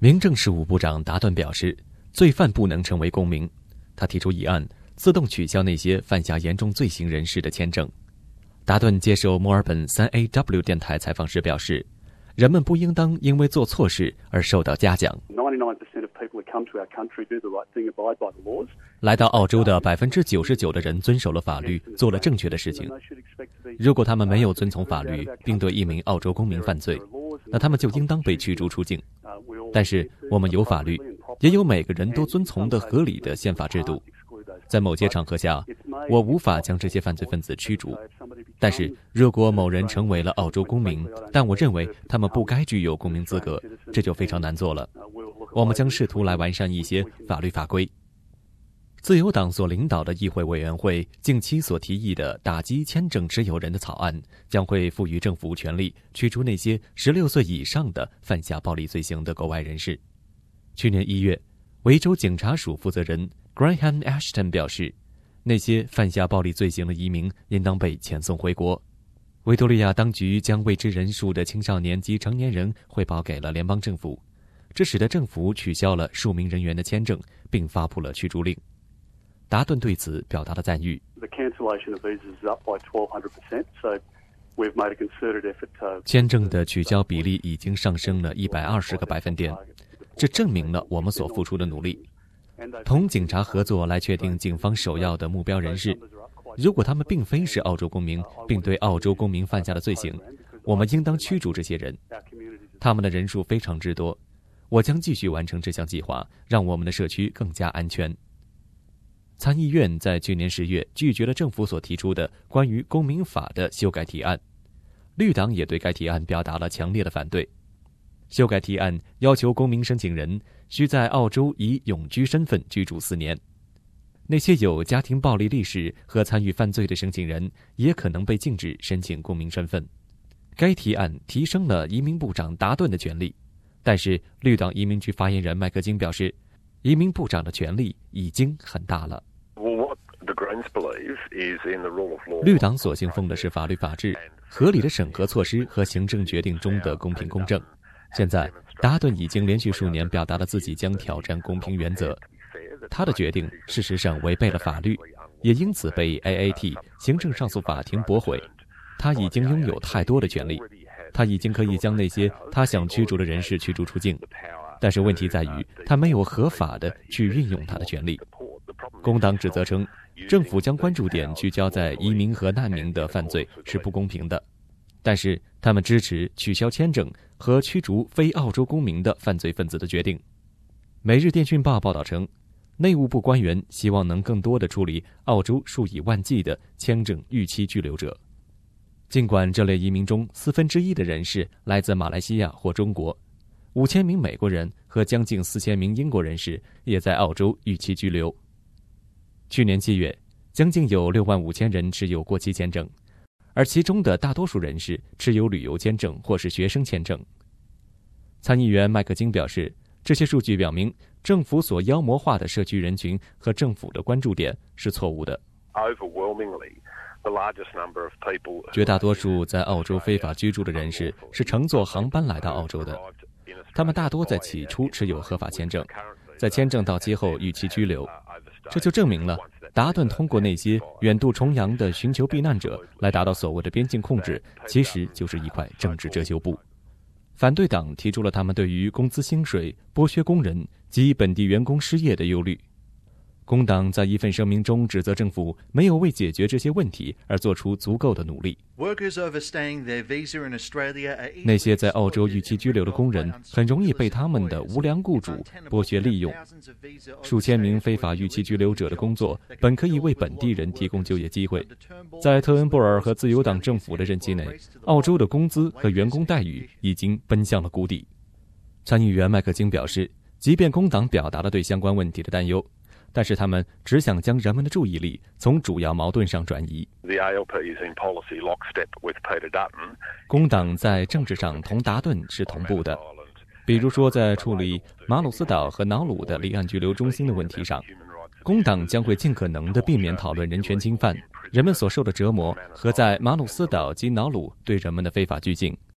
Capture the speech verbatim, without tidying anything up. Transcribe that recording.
民政事务部长达顿表示，罪犯不能成为公民。他提出议案，自动取消那些犯下严重罪行人士的签证。达顿接受墨尔本 三 A W 电台采访时表示，人们不应当因为做错事而受到嘉奖。来到澳洲的 百分之九十九 的人遵守了法律，做了正确的事情。如果他们没有遵从法律，并对一名澳洲公民犯罪，那他们就应当被驱逐出境。但是我们有法律，也有每个人都遵从的合理的宪法制度。在某些场合下，我无法将这些犯罪分子驱逐。但是如果某人成为了澳洲公民，但我认为他们不该具有公民资格，这就非常难做了。我们将试图来完善一些法律法规。自由党所领导的议会委员会近期所提议的打击签证持有人的草案，将会赋予政府权力驱逐那些十六岁以上的犯下暴力罪行的国外人士。去年一月，维州警察署负责人 Graham Ashton 表示，那些犯下暴力罪行的移民应当被遣送回国。维多利亚当局将未知人数的青少年及成年人汇报给了联邦政府，这使得政府取消了数名人员的签证，并发布了驱逐令。达顿对此表达了赞誉。签证的取消比例已经上升了一百二十个百分点，这证明了我们所付出的努力。同警察合作来确定警方首要的目标人士，如果他们并非是澳洲公民，并对澳洲公民犯下了罪行，我们应当驱逐这些人。他们的人数非常之多，我将继续完成这项计划，让我们的社区更加安全。参议院在去年十月拒绝了政府所提出的关于公民法的修改提案，绿党也对该提案表达了强烈的反对。修改提案要求公民申请人需在澳洲以永居身份居住四年，那些有家庭暴力历史和参与犯罪的申请人也可能被禁止申请公民身份。该提案提升了移民部长达顿的权利，但是绿党移民局发言人麦克金表示，移民部长的权力已经很大了。绿党所信奉的是法律法治、合理的审核措施和行政决定中的公平公正。现在达顿已经连续数年表达了自己将挑战公平原则，他的决定事实上违背了法律，也因此被 A A T 行政上诉法庭驳回。他已经拥有太多的权利，他已经可以将那些他想驱逐的人士驱逐出境，但是问题在于他没有合法的去运用他的权利。工党指责称，政府将关注点聚焦在移民和难民的犯罪是不公平的，但是他们支持取消签证和驱逐非澳洲公民的犯罪分子的决定。每日电讯报报道称，内务部官员希望能更多地处理澳洲数以万计的签证逾期居留者。尽管这类移民中四分之一的人士来自马来西亚或中国，五千名美国人和将近四千名英国人士也在澳洲逾期居留。去年七月，将近有六万五千人持有过期签证，而其中的大多数人士持有旅游签证或是学生签证。参议员麦克金表示，这些数据表明政府所妖魔化的社区人群和政府的关注点是错误的。绝大多数在澳洲非法居住的人士是乘坐航班来到澳洲的，他们大多在起初持有合法签证，在签证到期后逾期居留。这就证明了达顿通过那些远渡重洋的寻求避难者来达到所谓的边境控制，其实就是一块政治遮羞布。反对党提出了他们对于工资薪水、剥削工人及本地员工失业的忧虑。工党在一份声明中指责政府没有为解决这些问题而做出足够的努力。那些在澳洲逾期居留的工人很容易被他们的无良雇主剥削利用。数千名非法逾期居留者的工作本可以为本地人提供就业机会。在特恩布尔和自由党政府的任期内，澳洲的工资和员工待遇已经奔向了谷底。参议员麦克金表示，即便工党表达了对相关问题的担忧，但是他们只想将人们的注意力从主要矛盾上转移。工党在政治上同达顿是同步的，比如说在处理马鲁斯岛和瑙鲁的离岸居留中心的问题上，工党将会尽可能地避免讨论人权侵犯、人们所受的折磨和在马鲁斯岛及瑙鲁对人们的非法拘禁。